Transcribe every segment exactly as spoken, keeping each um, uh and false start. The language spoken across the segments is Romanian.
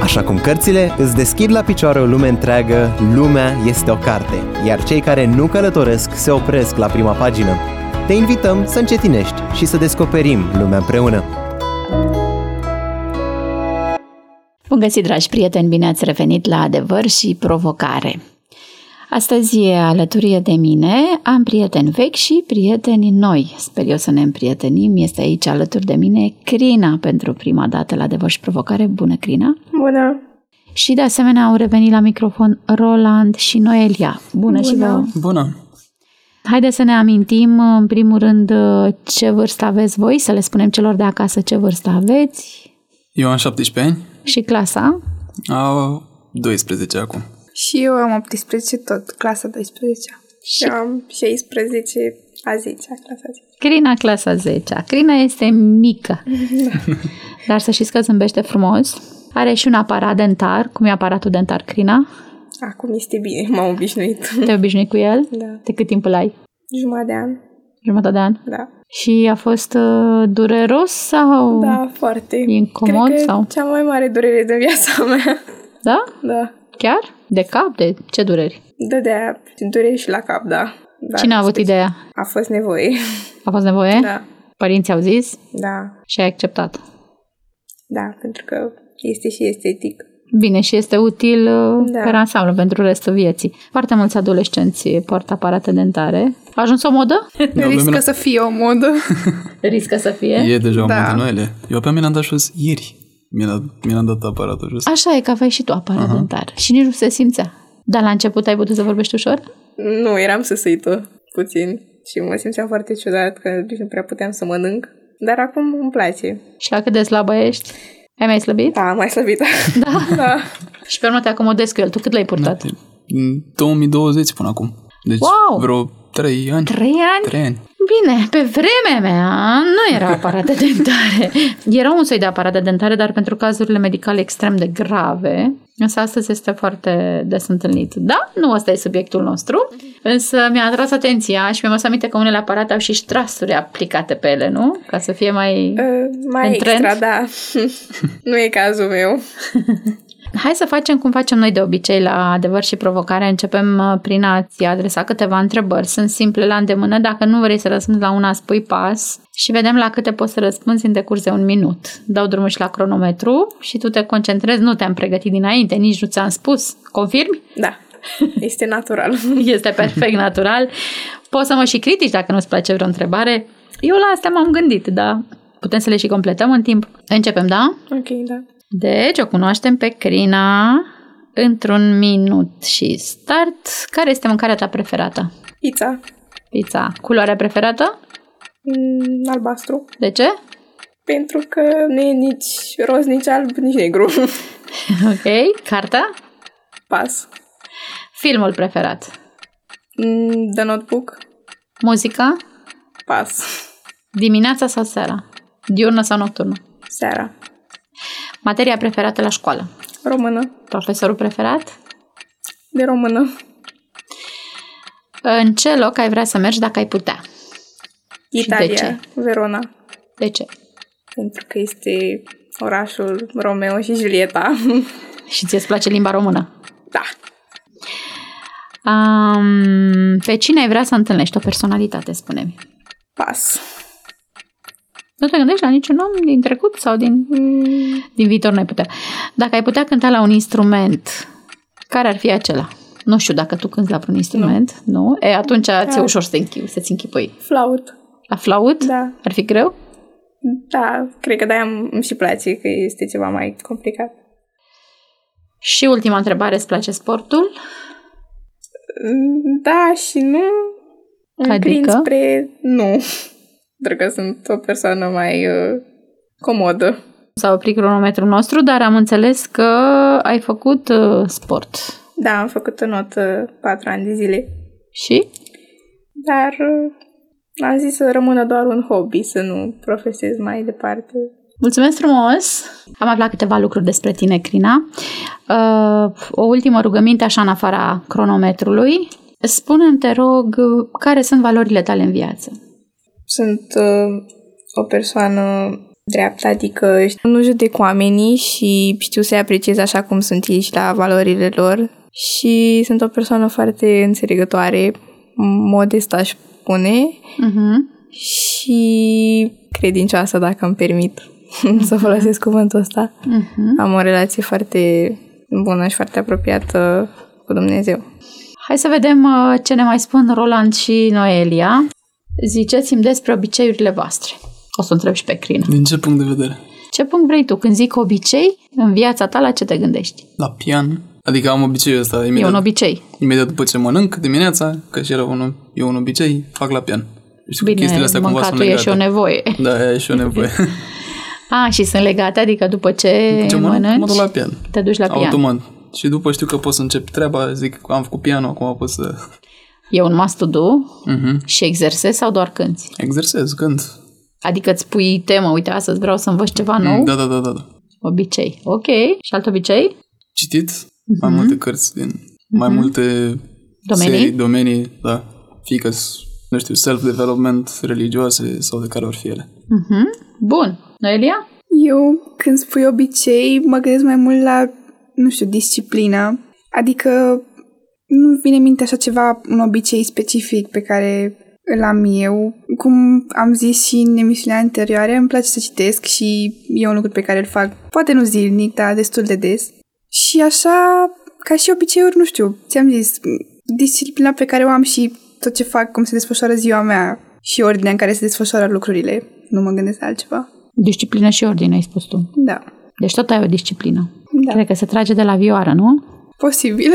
Așa cum cărțile îți deschid la picioare o lume întreagă, lumea este o carte, iar cei care nu călătoresc se opresc la prima pagină. Te invităm să încetinești și să descoperim lumea împreună. Bun găsit, dragi prieteni, bine ați revenit la Adevăr și Provocare. Astăzi, alături de mine, am prieteni vechi și prieteni noi. Sper eu să ne împrietenim. Este aici alături de mine Crina pentru prima dată la Adevăr și Provocare. Bună, Crina! Bună! Și de asemenea au revenit la microfon Roland și Noelia. Bună, Bună. Și vouă! Bună! Haideți să ne amintim, în primul rând, ce vârstă aveți voi, să le spunem celor de acasă ce vârstă aveți. Eu am șaptesprezece ani. Și clasa? Au doisprezece acum. Și eu am optsprezece, tot, clasa doisprezece. Și eu am șaisprezece, a zecea, clasa zece. Crina, clasa zecea. Crina este mică, da. Dar să știți că zâmbește frumos. Are și un aparat dentar. Cum e aparatul dentar, Crina? Acum este bine, m-am obișnuit. Te-ai obișnuit cu el? Da. De cât timp îl ai? Jumătate de an. Jumătate de an? Da. Și a fost uh, dureros sau Da, foarte. incomod? Cred că sau? cea mai mare durere din viața mea. Da? Da. Chiar? De cap? De ce dureri? Dădea dureri și la cap, da. Dar Cine a avut ideea? A fost nevoie. A fost nevoie? Da. Părinții au zis? Da. Și ai acceptat? Da, pentru că este și estetic. Bine, și este util da. pe ansamblu pentru restul vieții. Foarte mulți adolescenți poartă aparate dentare. A ajuns o modă? No, Riscă să fie o modă. Riscă să fie? E deja o da. modă, Noele. Eu pe mine am dat jos ieri. Mi-a, mi-a dat aparatul jos. Așa e, că aveai și tu aparat uh-huh. dentar. Și nici nu se simțea. Dar la început ai putut să vorbești ușor? Nu, eram săsăită puțin. Și mă simțeam foarte ciudat, că nu prea puteam să mănânc. Dar acum îmi place. Și la cât de slabă ești? Ai mai slăbit? Da, mai slăbit. Da? Da. Și pe urmă te acomodezi cu el. Tu cât l-ai purtat? În două mii douăzeci până acum. Deci wow. vreo trei ani. Trei ani? Trei ani. Bine, pe vremea mea nu erau aparate dentare. Era un soi de aparate dentare, dar pentru cazurile medicale extrem de grave. Însă astăzi este foarte des întâlnit. Da, nu ăsta e subiectul nostru. Însă mi-a atras atenția și mi-am adus aminte că unele aparate au și ștrasuri aplicate pe ele, nu? Ca să fie mai uh, Mai extra, trend. Da. Nu e cazul meu. Hai să facem cum facem noi de obicei la Adevăr și Provocare. Începem prin a-ți adresa câteva întrebări. Sunt simple, la îndemână. Dacă nu vrei să răspunzi la una, spui pas și vedem la câte poți să răspunzi în decurs de un minut. Dau drumul și la cronometru și tu te concentrezi. Nu te-am pregătit dinainte, nici nu ți-am spus. Confirmi? Da. Este natural. Este perfect natural. Poți să mă și critici dacă nu-ți place vreo întrebare. Eu la astea m-am gândit, dar putem să le și completăm în timp. Începem, da? Ok, da. Deci, o cunoaștem pe Crina într-un minut și start. Care este mâncarea ta preferată? Pizza. Pizza. Culoarea preferată? Mm, albastru. De ce? Pentru că nu e nici roz, nici alb, nici negru. Ok. Cartea? Pas. Filmul preferat? Mm, The Notebook. Muzica? Pas. Dimineața sau seara? Diurnă sau nocturnă? Seara. Materia preferată la școală? Română. Profesorul preferat? De română. În ce loc ai vrea să mergi dacă ai putea? Italia. Și de ce? Verona. De ce? Pentru că este orașul Romeo și Julieta. Și ți-e place limba română? Da. Um, pe cine ai vrea să întâlnești? O personalitate, spune-mi. Pas. Nu te gândești la niciun om din trecut sau din, mm. din viitor n-ai putea. Dacă ai putea cânta la un instrument, care ar fi acela? Nu știu dacă tu cânti la vreun instrument, nu? nu? E, atunci da. ți-e ușor să închi- să-ți închipui. Flaut. La flaut? Da. Ar fi greu? Da, cred că de-aia îmi și place, că este ceva mai complicat. Și ultima întrebare, îți place sportul? Da și nu. Înclin adică? spre nu. Pentru că sunt o persoană mai uh, comodă. S-a oprit cronometrul nostru, dar am înțeles că ai făcut uh, sport. Da, am făcut în notă patru ani de zile. Și? Dar uh, am zis să rămână doar un hobby, să nu profesez mai departe. Mulțumesc frumos! Am aflat câteva lucruri despre tine, Crina. Uh, o ultimă rugăminte, așa în afara cronometrului. Spune-mi, te rog, care sunt valorile tale în viață? Sunt uh, o persoană dreaptă, adică nu judec oamenii și știu să-i apreciez așa cum sunt ei și la valorile lor și sunt o persoană foarte înțelegătoare, modestă aș spune, Uh-huh. și credincioasă, dacă îmi permit să folosesc cuvântul ăsta. Uh-huh. Am o relație foarte bună și foarte apropiată cu Dumnezeu. Hai să vedem uh, ce ne mai spun Roland și Noelia. Ziceți-mi despre obiceiurile voastre. O să întreb și pe Crina. Din ce punct de vedere? Ce punct vrei tu? Când zic obicei, în viața ta, la ce te gândești? La pian. Adică am obiceiul ăsta. Imediat, E un obicei. Imediat după ce mănânc dimineața, că și era un, e un obicei, fac la pian. Știu că chestiile Bine, astea cumva sunt mâncatul e și o nevoie. Da, e și o nevoie. A, și sunt legate, adică după ce, După ce mănânc, mănânci, mă duc la pian. te duci la pian. Automat. Și după știu că pot să încep treaba, zic că am făcut pianul, acum pot să... E un must to do Uh-huh. și exersezi sau doar cânti? Exersez, cânt. Adică îți pui temă, uite, astăzi vreau să învăț ceva nou? Da, da, da, da. da. Obicei. Ok. Și alt obicei? Citit uh-huh. mai multe cărți din mai uh-huh. multe Domenii? serii, domenii, da. Fie că, nu știu, self-development, religioase sau de care ori fi ele. Uh-huh. Bun. Noelia? Eu, când spui obicei, mă gândesc mai mult la, nu știu, disciplină. Adică nu vine în minte așa ceva, un obicei specific pe care îl am eu. Cum am zis și în emisiunea anterioare, îmi place să citesc și e un lucru pe care îl fac, poate nu zilnic, dar destul de des. Și așa, ca și obiceiuri, nu știu, ți-am zis, disciplina pe care o am și tot ce fac, cum se desfășoară ziua mea și ordinea în care se desfășoară lucrurile. Nu mă gândesc la altceva. Disciplină și ordine, ai spus tu. Da. Deci tot ai o disciplină. Da. Cred că se trage de la vioară, nu? Posibil.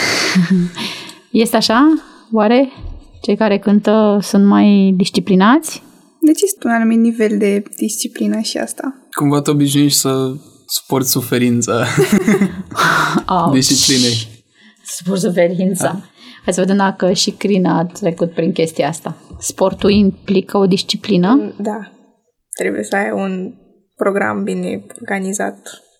Este așa? Oare? Cei care cântă sunt mai disciplinați? Deci este un anumit nivel de disciplină și asta. Cumva te obișnuiești să suporți suferința disciplinei. Suport suferința. Da. Hai să vedem dacă și Crina a trecut prin chestia asta. Sportul implică o disciplină? Da. Trebuie să ai un program bine organizat.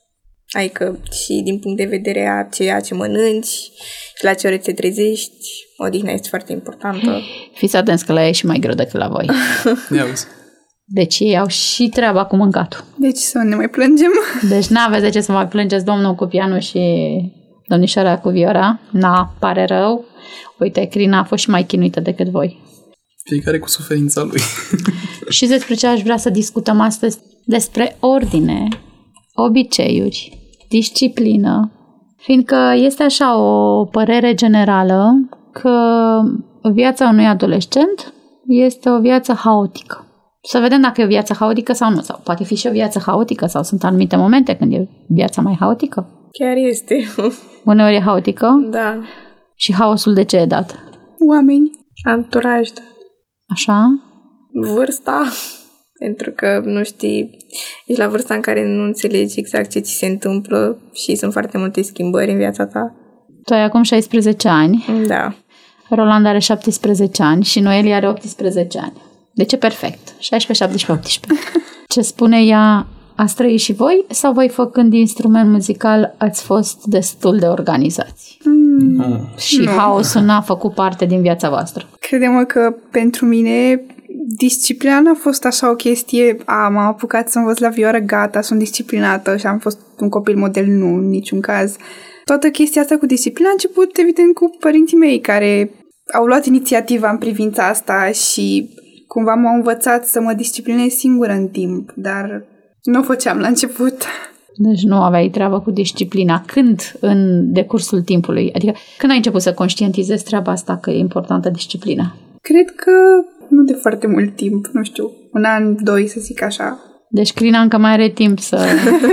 Adică și din punct de vedere a ceea ce mănânci și la ce ore te trezești, odihna este foarte importantă. Fiți atenți că la ei e și mai greu decât la voi. Ia uzi. Deci ei au și treaba cu mâncatul. Deci să ne mai plângem. Deci n-aveți de ce să mai plângeți domnul cu pianul și domnișoara cu viora. Na, pare rău. Uite, Crina a fost și mai chinuită decât voi. Fiecare cu suferința lui. Și despre ce aș vrea să discutăm astăzi? Despre ordine, obiceiuri, disciplină. Fiindcă este așa o părere generală că viața unui adolescent este o viață haotică. Să vedem dacă e o viață haotică sau nu. Sau poate fi și o viață haotică sau sunt anumite momente când e viața mai haotică. Chiar este. Uneori e haotică. Da. Și haosul de ce e dat? Oameni. Anturaj. Așa? Vârsta. Pentru că nu știi, ești la vârsta în care nu înțelegi exact ce ți se întâmplă și sunt foarte multe schimbări în viața ta. Tu ai acum șaisprezece ani. Da. Roland are șaptesprezece ani și Noelia are optsprezece ani. Deci e perfect. șaisprezece, șaptesprezece, optsprezece. Ce spune ea, ați trăit și voi sau voi făcând instrument muzical ați fost destul de organizați? Mm, Nu. Și Nu. haosul n-a făcut parte din viața voastră. Crede-mă că pentru mine disciplina n-a fost așa o chestie, a, m-am apucat să învăț la vioară, gata, sunt disciplinată și am fost un copil model, nu, în niciun caz. Toată chestia asta cu disciplina a început, evident, cu părinții mei care au luat inițiativa în privința asta și cumva m-au învățat să mă disciplinez singură în timp, dar nu o făceam la început. Deci nu aveai treabă cu disciplina. Când în decursul timpului? Adică când ai început să conștientizezi treaba asta că e importantă disciplina? Cred că nu de foarte mult timp, nu știu, un an, doi, să zic așa. Deci Crina încă mai are timp să,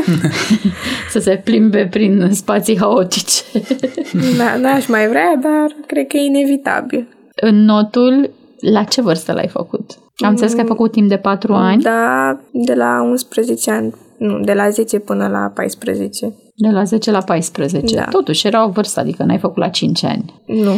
să se plimbe prin spații haotice. Da, n-aș mai vrea, dar cred că e inevitabil. În notul, la ce vârstă l-ai făcut? Am înțeles că ai făcut timp de patru ani. Da, de la unsprezece ani, nu, de la zece până la paisprezece. De la zece la paisprezece. Da. Totuși era o vârstă, adică n-ai făcut la cinci ani. Nu.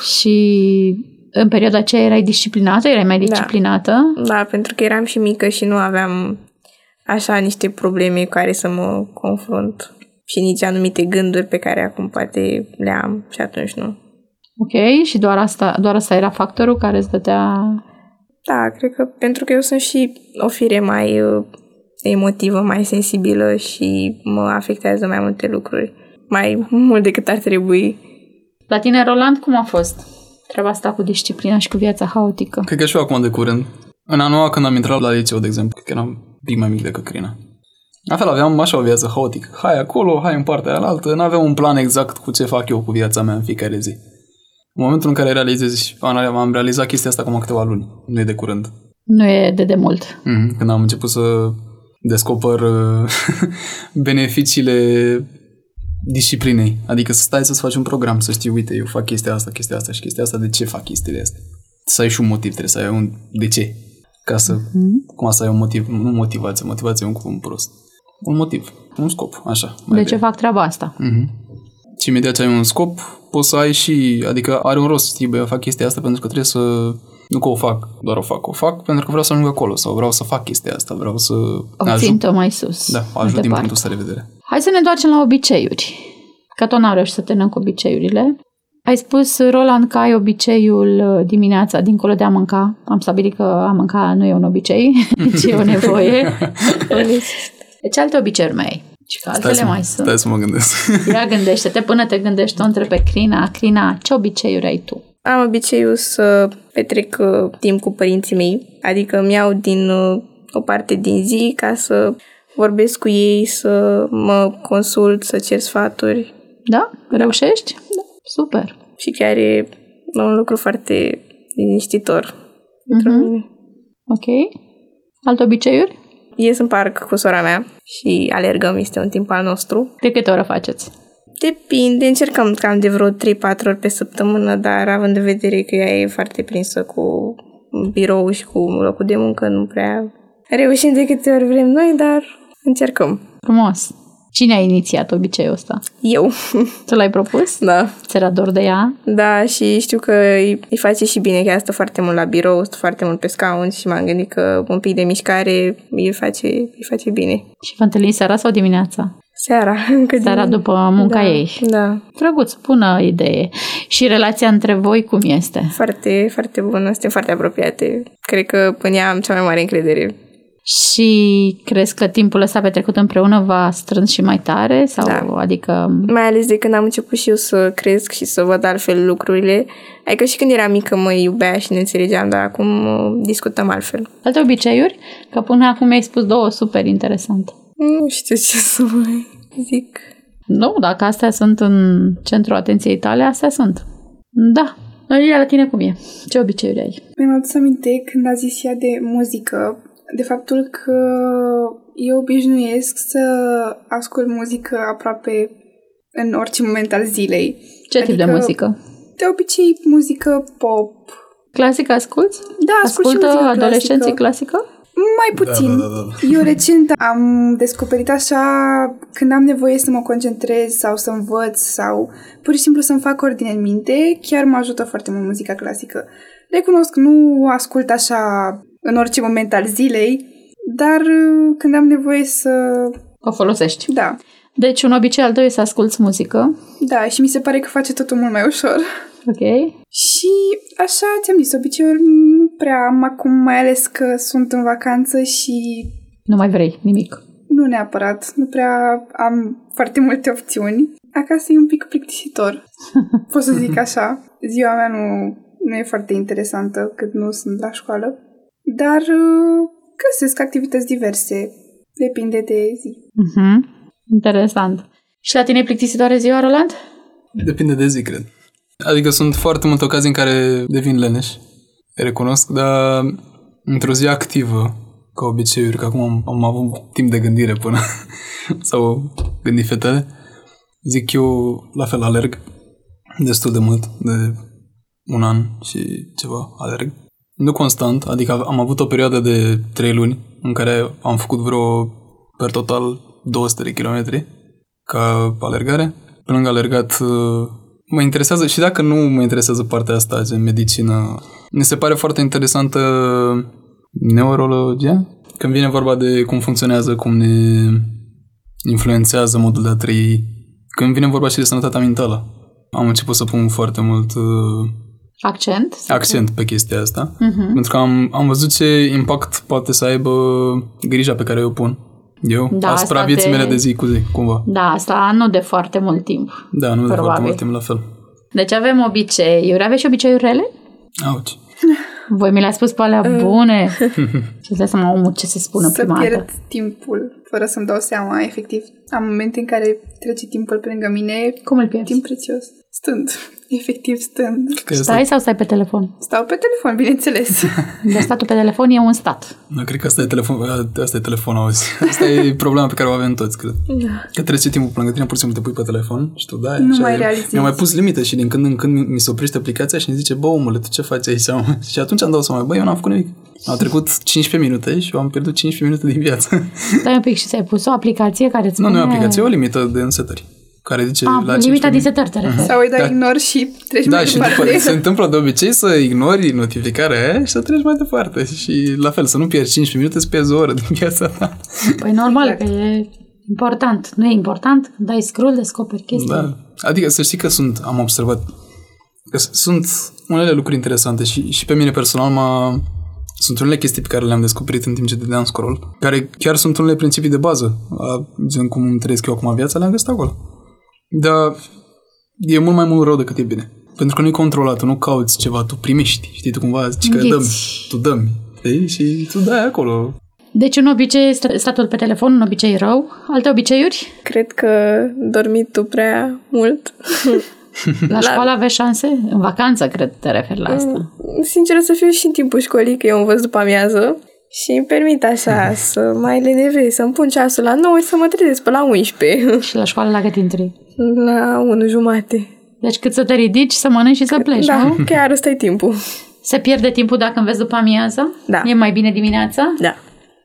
Și în perioada aceea erai disciplinată? Erai mai disciplinată? Da, pentru că eram și mică și nu aveam așa niște probleme cu care să mă confrunt și nici anumite gânduri pe care acum poate le am și atunci nu. Ok, și doar asta, doar asta era factorul care îți dădea... Da, cred că pentru că eu sunt și o fire mai uh, emotivă, mai sensibilă și mă afectează mai multe lucruri. Mai mult decât ar trebui. La tine, Roland, cum a fost treaba asta cu disciplina și cu viața haotică? Cred că și eu acum de curând. În a noua, când am intrat la liceu, de exemplu, că eram un pic mai mic decât Crina. La fel, aveam așa o viață haotică. Hai acolo, hai în partea aia altă. N-aveam un plan exact cu ce fac eu cu viața mea în fiecare zi. În momentul în care realizez, am realizat chestia asta acum câteva luni. Nu e de curând. Nu e de demult. Mm-hmm. Când am început să descoper beneficiile disciplinei. Adică să stai să-ți faci un program, să știi, uite, eu fac chestia asta, chestia asta și chestia asta, de ce fac chestiile astea? Să ai și un motiv, trebuie să ai un de ce. Ca să, mm-hmm. cum să ai un motiv, nu motivație, motivație e un cuvânt prost. Un motiv, un scop, așa. De bine. Ce fac treaba asta? Mm-hmm. Și imediat ce ai un scop, poți să ai și, adică are un rost, știi, bă, eu fac chestia asta pentru că trebuie să, nu că o fac, doar o fac, o fac pentru că vreau să ajung acolo sau vreau să fac chestia asta, vreau să obțin-o mai sus. Da, ajut din punctul ăsta de vedere. Hai să ne întoarcem la obiceiuri, că tot n-am reușit să terminăm cu obiceiurile. Ai spus, Roland, că ai obiceiul dimineața, dincolo de a mânca. Am stabilit că a mânca nu e un obicei, ci e o nevoie. Ce alte obiceiuri mai ai? Și că altele stai mai să, sunt. Stai să mă gândesc. Ia gândește-te până te gândești, o întrebe pe Crina. Crina, ce obiceiuri ai tu? Am obiceiul să petrec uh, timp cu părinții mei, adică îmi iau din uh, o parte din zi ca să vorbesc cu ei, să mă consult, să cer sfaturi. Da? Reușești? Da. Super. Și chiar e un lucru foarte liniștitor pentru mm-hmm. mine. Ok. Alte obiceiuri? Ies în parc cu sora mea și alergăm, este un timp al nostru. De câte ori faceți? Depinde, încercăm cam de vreo trei patru ori pe săptămână, dar având în vedere că ea e foarte prinsă cu birou și cu locul de muncă, nu prea reușim de câte ori vrem noi, dar încercăm. Frumos! Cine a inițiat obiceiul ăsta? Eu. Tu l-ai propus? Da. Ți-era dor de ea? Da, și știu că îi, îi face și bine, că ea stă foarte mult la birou, stă foarte mult pe scaun și m-am gândit că un pic de mișcare îi face, îi face bine. Și vă întâlniți seara sau dimineața? Seara. Seara după munca da, ei. Da. Drăguț, bună idee. Și relația între voi cum este? Foarte, foarte bună, suntem foarte apropiate. Cred că în ea am cea mai mare încredere. Și crezi că timpul ăsta petrecut împreună v-a strâns și mai tare? Sau, da. Adică... Mai ales de când am început și eu să cresc și să văd altfel lucrurile. Adică și când eram mică mă iubea și ne înțelegeam, dar acum discutăm altfel. Alte obiceiuri? Că până acum mi-ai spus două super interesante. Nu știu ce să mai zic. Nu, dacă astea sunt în centrul atenției tale, astea sunt. Da. Iar la tine cum e? Ce obiceiuri ai? Mi-am adus aminte când a zis ea de muzică, de faptul că eu obișnuiesc să ascult muzică aproape în orice moment al zilei. Ce adică, tip de muzică? De obicei, muzică pop. Clasică asculți? Da, ascult Ascultă și muzică adolescenții clasică? Mai puțin. Da, da, da. Eu recent am descoperit așa, când am nevoie să mă concentrez sau să învăț sau pur și simplu să-mi fac ordine în minte, chiar mă ajută foarte mult muzica clasică. Recunosc că nu ascult așa în orice moment al zilei, dar când am nevoie să... O folosești. Da. Deci un obicei al tău e să asculți muzică. Da, și mi se pare că face totul mult mai ușor. Ok. Și așa ți-am zis, obiceiuri nu prea am acum, mai ales că sunt în vacanță și... Nu mai vrei nimic. Nu neapărat, nu prea am foarte multe opțiuni. Acasă e un pic plictisitor, pot să zic așa. Ziua mea nu, nu e foarte interesantă cât nu sunt la școală, dar uh, găsesc activități diverse, depinde de zi. Uh-huh. Interesant. Și la tine e plictisitoare ziua, Roland? Depinde de zi, cred. Adică sunt foarte multe ocazii în care devin leneș, recunosc, dar într-o zi activă, ca obiceiuri, că acum am, am avut timp de gândire până sau gândi fetele, zic eu la fel alerg destul de mult, de un an și ceva alerg. Nu constant, adică am avut o perioadă de trei luni în care am făcut vreo, per total, două sute de kilometri ca alergare. Pe lângă alergat, mă interesează, și dacă nu mă interesează partea asta de medicină, mi se pare foarte interesantă neurologia, când vine vorba de cum funcționează, cum ne influențează modul de a trăi, când vine vorba și de sănătatea mentală. Am început să pun foarte mult accent, accent pe chestia asta, uh-huh. pentru că am, am văzut ce impact poate să aibă grija pe care o pun Eu? Da, asupra asta vieții te... mele de zi cu zi, cumva. Da, asta nu de foarte mult timp. Da, nu de probabil. foarte mult timp, la fel. Deci avem obiceiuri. Aveți și obiceiuri rele? Auci. Voi mi le-ați spus pe alea bune. Și îți dai seama omul ce se spună Să prima pierd dată. timpul, fără să-mi dau seama, efectiv. Am momente în care trece timpul pe lângă mine. Cum îl pierzi? Timp prețios. Stând. Efectiv stând. Că Stai asta, sau stai pe telefon? Stau pe telefon, bineînțeles. De statul pe telefon e un stat. nu, cred că asta e telefon, asta e telefon, auzi. Asta e problema pe care o avem toți, cred. Că trece timpul pe lângă tine, pur și simplu te pui pe telefon și tu dai. Nu așa, mai eu- realizezi. Mi-am mai pus limite și din când în când mi se oprește aplicația și îmi zice, bă, omule, tu ce faci aici? Și atunci am dat seama, bă, eu n-am făcut nimic. Au trecut cincisprezece minute și eu am pierdut cincisprezece minute din viață. Stai un pic și ți-ai pus o aplicație care îți Nu, spune... nu e o aplicație, e o limită de însetări. Care zice Ah, la limita cincisprezece din setări te referi. Sau îi dai Da. ignor și treci Da, mai și departe. după se întâmplă de obicei să ignori notificarea aia și să treci mai departe. Și la fel, să nu pierzi cincisprezece minute, să pierzi o oră din viața ta. Păi normal Exact. că e important. Nu e important? Când dai scroll, descoperi chestii. Da. Adică să știi că sunt, am observat, că s- sunt unele lucruri interesante și, și pe mine personal m-a, sunt unele chestii pe care le-am descoperit în timp ce dădeam scroll, care chiar sunt unele principii de bază, a, gen cum îmi trăiesc eu acum viața, le-am găsit acolo. Dar e mult mai mult rău decât e bine. Pentru că nu e controlat, tu nu cauți ceva, tu primești, știi, tu cumva zici că Înghiți. dăm, tu dăm, știi? Și tu dai acolo. Deci un obicei este statul pe telefon, un obicei rău. Alte obiceiuri? Cred că dormit tu prea mult. La școală aveți șanse? În vacanță, cred, te referi la asta. Sincer să fiu și în timpul școlii, că eu învăț după amiază și îmi permit așa să mai lenevei, să-mi pun ceasul la nouă și să mă trezesc pe la unsprezece, Și la școală la cât intri? la unu jumate. Deci cât să te ridici, să mănânci și să pleci, Da, nu? chiar ăsta e timpul. Se pierde timpul dacă înveți după amiază? Da. E mai bine dimineața? Da.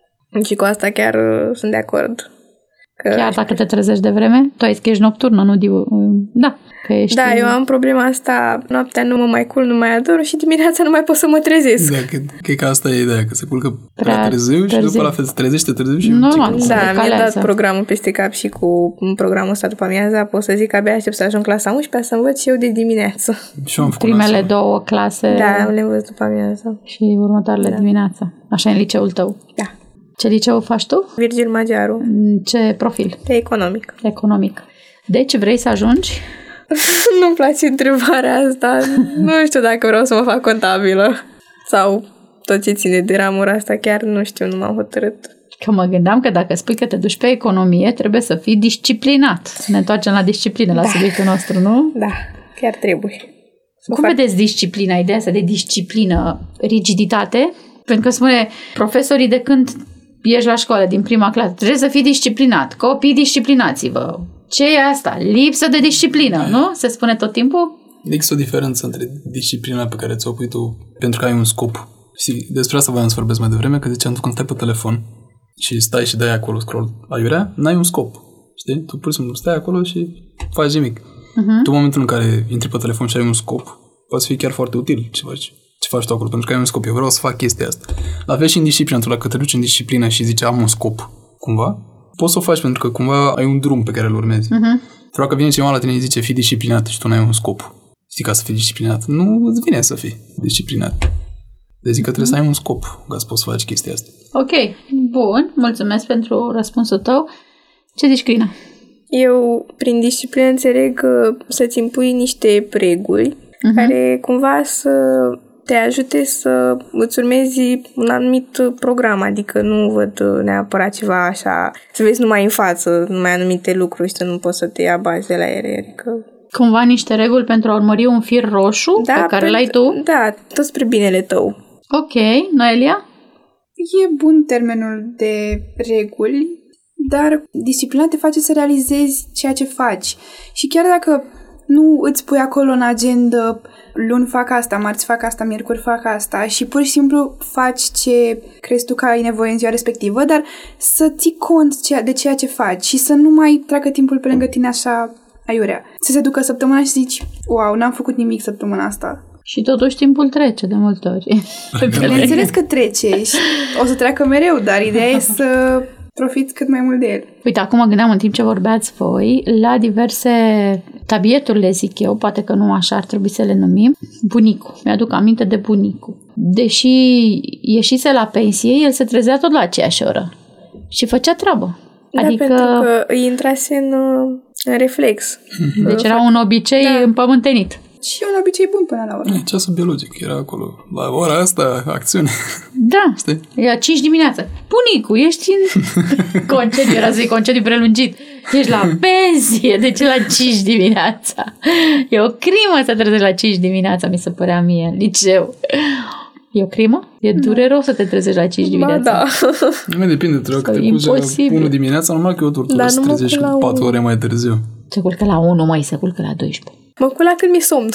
Și cu asta chiar uh, sunt de acord. Că... Chiar dacă te trezești de vreme? Tu ai zis că ești nocturnă, nu diu... Da, că ești... Da, eu am problema asta, noaptea nu mă mai culc, nu mai ador și dimineața nu mai pot să mă trezesc. Da, cred, cred că asta e ideea, că se culcă prea, Prea târziu și târziu. după la fel se trezește târziu și... Normal. Da, mi-a Decalează. dat programul peste cap și cu programul ăsta după amiaza pot să zic că abia aștept să ajung clasa unsprezecea să învăț și eu de dimineață. Și eu am făcut Primele asta. două clase Da, le învăț după amiaza. și următoarele Da. dimineața. Așa e în liceul tău. Da. Ce liceu faci tu? Virgil Magiaru, Ce profil? de economic. Economic. Deci vrei să ajungi? Nu-mi place întrebarea asta. Nu știu dacă vreau să mă fac contabilă sau tot ce ține de ramura asta. Chiar nu știu, nu m-am hotărât. Că mă gândeam că dacă spui că te duci pe economie, trebuie să fii disciplinat. Să ne întoarcem la disciplină, la Da. subiectul nostru, nu? Da, chiar trebuie. Să Cum fac- vedeți disciplina, ideea asta de disciplină, rigiditate? Pentru că spune profesorii de când ești la școală, din prima clasă, trebuie să fii disciplinat. Copii, disciplinați-vă. Ce e asta? Lipsă de disciplină, nu? Se spune tot timpul? Există o diferență între disciplina pe care ți-o pui tu pentru că ai un scop. Și despre asta voiam să vorbesc mai devreme, că ziceam tu când stai pe telefon și stai și dai acolo scroll aiurea, n-ai un scop. Știi? Tu pur și simplu stai acolo și faci nimic. Uh-huh. Tu în momentul în care intri pe telefon și ai un scop, poate fi chiar foarte util ce faci. Ce faci tu acolo? Pentru că ai un scop. Eu vreau să fac chestia asta. La fel și în disciplină. Tu dacă te duci în disciplină și zici am un scop, cumva, poți să o faci pentru că cumva ai un drum pe care îl urmezi. Uh-huh. Dacă vine cineva la tine și zice fii disciplinat și tu n-ai un scop. Știi, ca să fii disciplinat. Nu îți vine să fii disciplinat. Deci zic că trebuie să ai un scop ca să poți să faci chestia asta. Ok, bun, mulțumesc pentru răspunsul tău. Ce zici, Crina? Eu, prin disciplină, înțeleg că să-ți impui niște reguli uh-huh. care cumva să te ajute să îți urmezi un anumit program, adică nu văd neapărat ceva așa, să vezi numai în față, numai anumite lucruri și să nu poți să te abazi de la ele, adică... Cumva niște reguli pentru a urmări un fir roșu Da, pe care pentru- l-ai tu? Da, tot spre binele tău. Ok, Noelia? E bun termenul de reguli, dar disciplina te face să realizezi ceea ce faci. Și chiar dacă nu îți pui acolo în agenda luni fac asta, marți fac asta, miercuri fac asta și pur și simplu faci ce crezi tu că ai nevoie în ziua respectivă, dar să ții cont de ceea ce faci și să nu mai treacă timpul pe lângă tine așa aiurea. Să se ducă săptămâna și zici, wow, n-am făcut nimic săptămâna asta. Și totuși timpul trece de multe ori. Bineînțeles că trece și o să treacă mereu, dar ideea e să profiți cât mai mult de el. Uite, acum mă gândeam în timp ce vorbeați voi la diverse tabieturi, le zic eu, poate că nu așa ar trebui să le numim. Bunicul. Mi-aduc aminte de bunicul. Deși ieșise la pensie, el se trezea tot la aceeași oră și făcea treabă. Da, Adică... pentru că îi intrase în, în reflex. Deci era un obicei da. împământenit. Și un obicei bun până la urmă. E, ceasul biologic era acolo. La ora asta, acțiune. Da. Știi? Era cinci dimineața. Bunicu, ești în concediu, era să-i concediu prelungit. Ești la pensie, de ce la cinci dimineața? E o crimă să trezești la cinci dimineața, mi se părea mie, în liceu. E o crimă? E dureros să te trezești la cinci dimineața. Ba, da. Nu depinde, trebuie că te culci la unu dimineața, normal că e o tortură să trezești cu patru ore mai târziu. Se culcă la unu, mai se culcă la doisprezece. Mă culc la cât mi-e somn.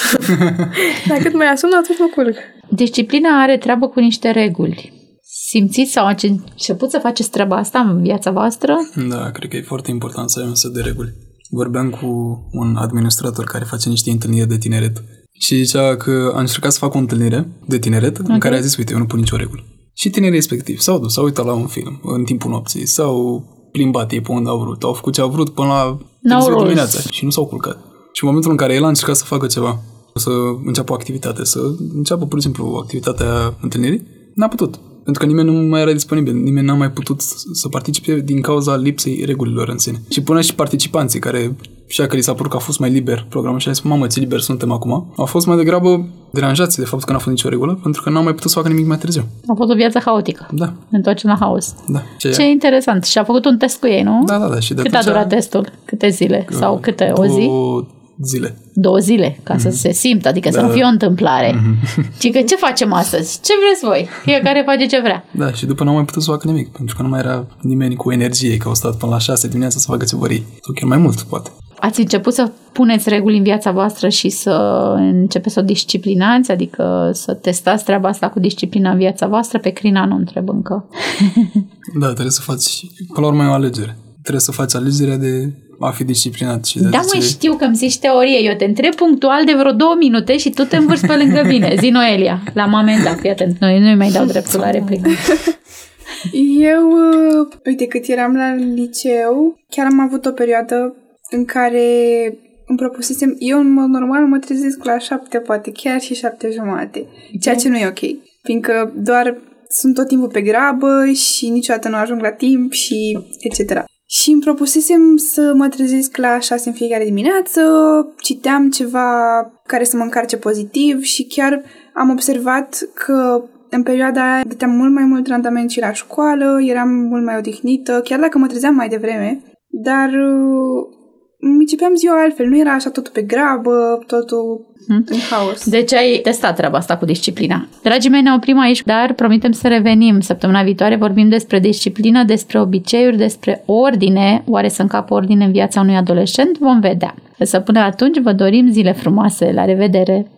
La cât mai asum, atunci mă culc. Disciplina are treabă cu niște reguli. Simțiți sau ați început să faceți treaba asta în viața voastră? Da, cred că e foarte important să ai un set de reguli. Vorbeam cu un administrator care face niște întâlniri de tineret și zicea că a încercat să facă o întâlnire de tineret okay. în care a zis, uite, eu nu pun nicio regulă. Și tinerii respectiv s-au dus, s-au uitat la un film în timpul nopții, s-au plimbat ei pe unde au vrut, au făcut ce au vrut până la târziu dimineața și nu s-au culcat. Și în momentul în care el a încercat să facă ceva, să înceapă o activitate, să înceapă, pur și simplu, activitatea întâlnirii, n-a putut. Pentru că nimeni nu mai era disponibil, nimeni n-a mai putut să participe din cauza lipsei regulilor în sine. Și până și participanții care, și că li s-a părut că a fost mai liber programul și a zis, mamă, ce liber suntem acum, au fost mai degrabă deranjați de faptul că n-a fost nicio regulă, pentru că n-au mai putut să facă nimic mai târziu. A fost o viață haotică. Da. Ne întoarcem la haos. Da. Ce, ce interesant. Și a făcut un test cu ei, nu? Da, da, da. Și de cât a durat testul? Câte zile? Că, Sau câte? O zi? Zile. Două zile, ca mm-hmm. să se simtă, adică da, să nu fie o întâmplare. Mm-hmm. Și că ce facem astăzi? Ce vreți voi? Fiecare face ce vrea. Da, și după n-au mai putut să facă nimic, pentru că nu mai era nimeni cu energie, că au stat până la șase dimineața să facă ce vor ei. Sau chiar mai mult, poate. Ați început să puneți reguli în viața voastră și să începeți să o disciplinați, adică să testați treaba asta cu disciplina în viața voastră? Pe Crina nu întreb încă. Da, trebuie să faci, până la urmă e o alegere. Trebuie să faci alegerea de a fi disciplinat. Și de da, mă, știu că îmi zici teorie. Eu te întreb punctual de vreo două minute și tu te învârți pe lângă mine. Zi, Noelia. La moment, da, fii atent. Noi nu-i mai dau dreptul la replică. Eu, uite, cât eram la liceu, chiar am avut o perioadă în care îmi propusesem, eu în mod normal mă trezesc la șapte, poate chiar și șapte jumate, ceea ce nu e ok, fiindcă doar sunt tot timpul pe grabă și niciodată nu ajung la timp și et cetera. Și îmi propusesem să mă trezesc la șase în fiecare dimineață, citeam ceva care să mă încarce pozitiv și chiar am observat că în perioada aia dăteam mult mai mult randament și la școală, eram mult mai odihnită, chiar dacă mă trezeam mai devreme, dar începeam ziua altfel, nu era așa totul pe grabă, totul hmm. în haos. Deci ai testat treaba asta cu disciplina. Dragii mei, ne oprim aici, dar promitem să revenim. Săptămâna viitoare vorbim despre disciplină, despre obiceiuri, despre ordine. Oare să încapă ordine în viața unui adolescent? Vom vedea. Însă până atunci vă dorim zile frumoase. La revedere!